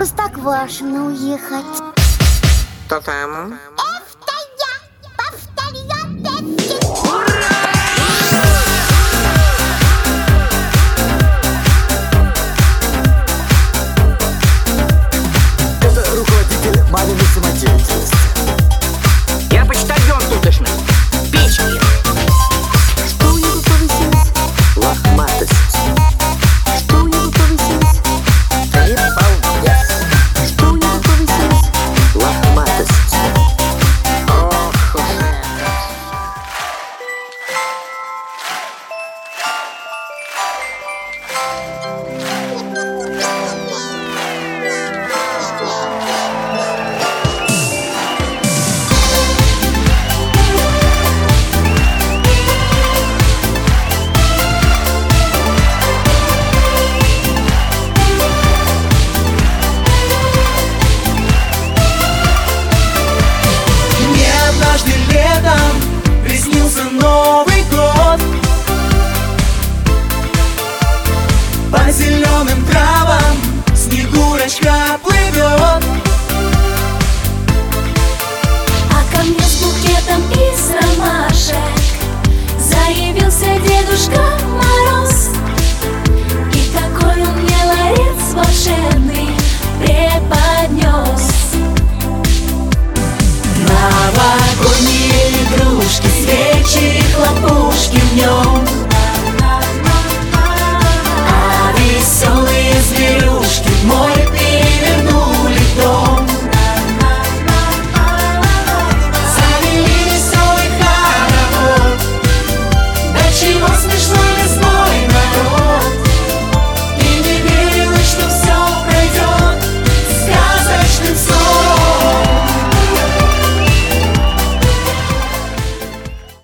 Простоквашино уехать. Кто там? Это я, повторяю опять. Это руководитель маминой самодеятельности. Я почтальон тутошный. Печки. Что у него повысилось? Лохматость. Что у него повысилось? Балбес. Что у него повысилось? Лохматость. Ох уж это. Однажды летом приснился Новый год. По зеленым травам Снегурочка плывет. А ко мне с букетом из ромашек заявился Дедушка Мороз. И такой он мне ларец волшебный